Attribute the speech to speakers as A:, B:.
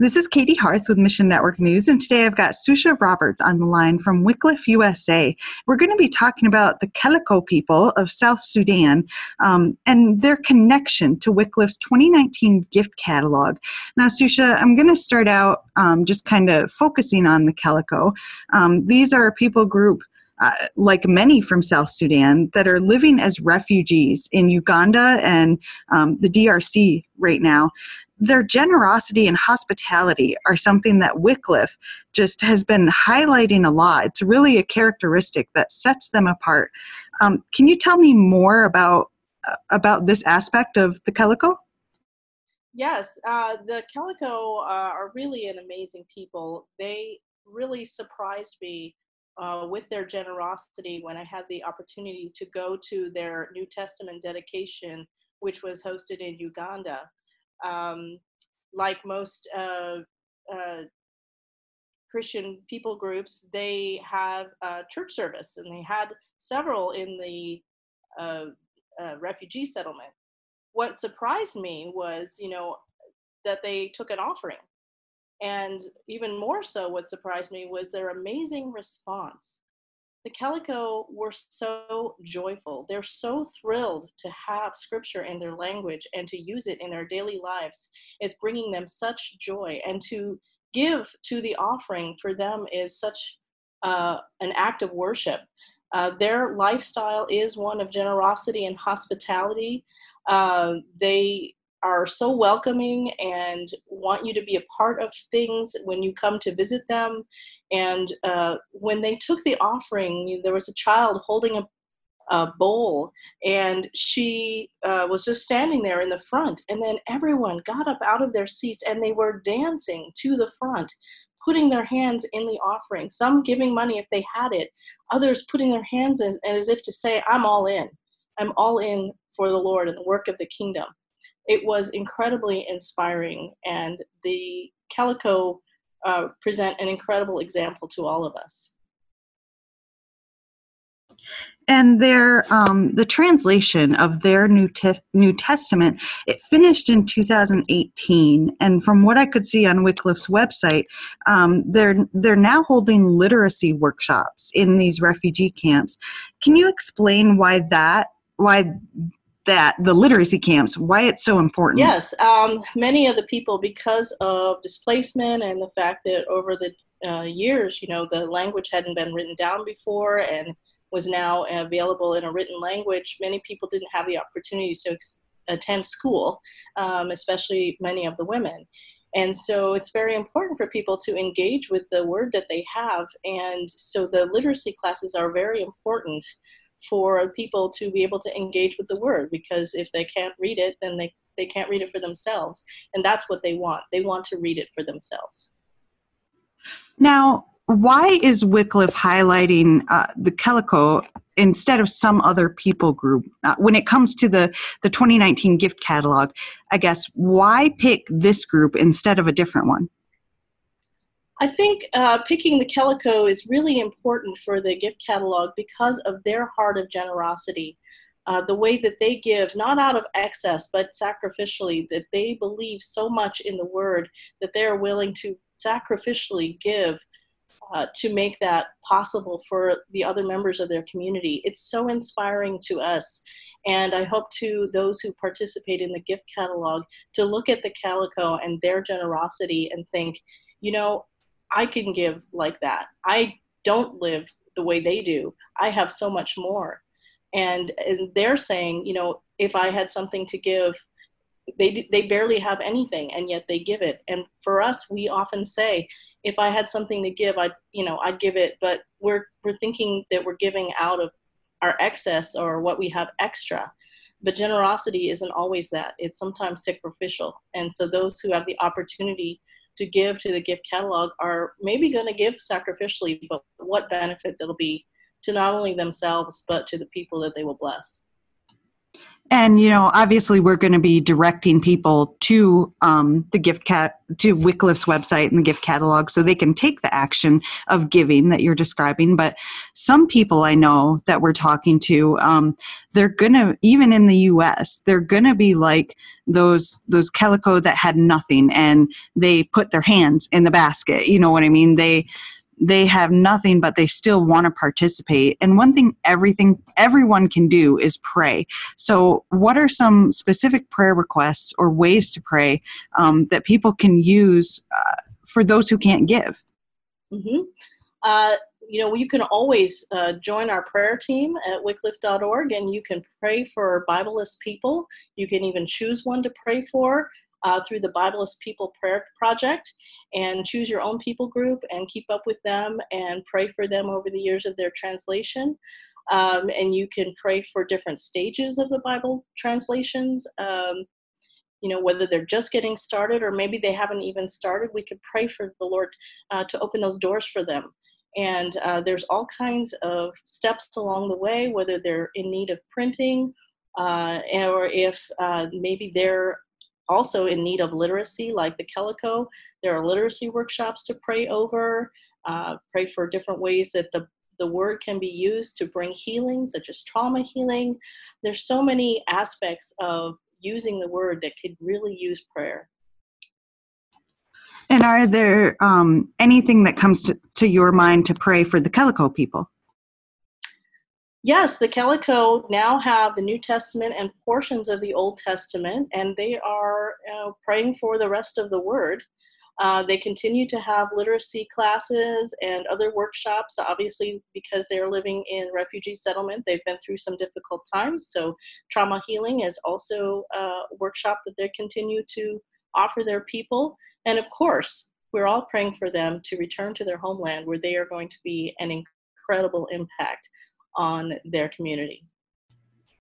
A: This is Katie Harth with Mission Network News, and today I've got Susha Roberts on the line from Wycliffe, USA. We're going to be talking about the Kellico people of South Sudan and their connection to Wycliffe's 2019 gift catalog. Now, Susha, I'm going to start out just kind of focusing on the Kellico. These are a people group like many from South Sudan, that are living as refugees in Uganda and the DRC right now. Their generosity and hospitality are something that Wycliffe just has been highlighting a lot. It's really a characteristic that sets them apart. Can you tell me more about this aspect of the Kellico?
B: Yes, the Kellico are really an amazing people. They really surprised me with their generosity when I had the opportunity to go to their New Testament dedication, which was hosted in Uganda. Like most Christian people groups, they have a church service, and they had several in the refugee settlement. What surprised me was, that they took an offering. And even more so, what surprised me was their amazing response. The Kellico were so joyful. They're so thrilled to have scripture in their language and to use it in their daily lives. It's bringing them such joy. And to give to the offering for them is such an act of worship. Their lifestyle is one of generosity and hospitality. They are so welcoming and want you to be a part of things when you come to visit them. And when they took the offering, there was a child holding a bowl, and she was just standing there in the front. And then everyone got up out of their seats and they were dancing to the front, putting their hands in the offering, some giving money if they had it, others putting their hands in as if to say, I'm all in. I'm all in for the Lord and the work of the kingdom. It was incredibly inspiring, and the Kellico present an incredible example to all of us.
A: And their the translation of their New Testament, it finished in 2018. And from what I could see on Wycliffe's website, they're now holding literacy workshops in these refugee camps. Can you explain why the literacy camps, why it's so important?
B: Yes, many of the people, because of displacement and the fact that over the years, the language hadn't been written down before and was now available in a written language, many people didn't have the opportunity to attend school, especially many of the women. And so it's very important for people to engage with the word that they have. And so the literacy classes are very important for people to be able to engage with the word, because if they can't read it, then they can't read it for themselves. And that's what they want. They want to read it for themselves.
A: Now, why is Wycliffe highlighting the Kellico instead of some other people group? When it comes to the 2019 gift catalog, I guess, why pick this group instead of a different one?
B: I think picking the Kellico is really important for the gift catalog because of their heart of generosity. The way that they give, not out of excess, but sacrificially, that they believe so much in the word that they are willing to sacrificially give to make that possible for the other members of their community. It's so inspiring to us. And I hope to those who participate in the gift catalog to look at the Kellico and their generosity and think, I can give like that. I don't live the way they do. I have so much more. And they're saying, if I had something to give, they barely have anything, and yet they give it. And for us, we often say, if I had something to give, I'd give it. But we're thinking that we're giving out of our excess or what we have extra. But generosity isn't always that. It's sometimes sacrificial. And so those who have the opportunity to give to the gift catalog are maybe going to give sacrificially, but what benefit that'll be to not only themselves, but to the people that they will bless.
A: And, obviously we're going to be directing people to to Wycliffe's website and the gift catalog so they can take the action of giving that you're describing. But some people I know that we're talking to, they're going to, even in the U.S., they're going to be like those Calico that had nothing and they put their hands in the basket. You know what I mean? They have nothing, but they still want to participate. And one thing everyone can do is pray. So what are some specific prayer requests or ways to pray that people can use for those who can't give?
B: Mm-hmm. You can always join our prayer team at wycliffe.org, and you can pray for Bibleless people. You can even choose one to pray for through the Bibleless People Prayer Project, and choose your own people group and keep up with them and pray for them over the years of their translation. And you can pray for different stages of the Bible translations. Whether they're just getting started or maybe they haven't even started, we could pray for the Lord to open those doors for them. And there's all kinds of steps along the way, whether they're in need of printing or if maybe they're also in need of literacy, like the Calico. There are literacy workshops to pray over, pray for different ways that the word can be used to bring healing, such as trauma healing. There's so many aspects of using the word that could really use prayer.
A: And are there anything that comes to your mind to pray for the Calico people?
B: Yes, the Calico now have the New Testament and portions of the Old Testament, and they are praying for the rest of the Word. They continue to have literacy classes and other workshops, obviously because they're living in refugee settlement. They've been through some difficult times, so trauma healing is also a workshop that they continue to offer their people. And of course, we're all praying for them to return to their homeland where they are going to be an incredible impact on their community.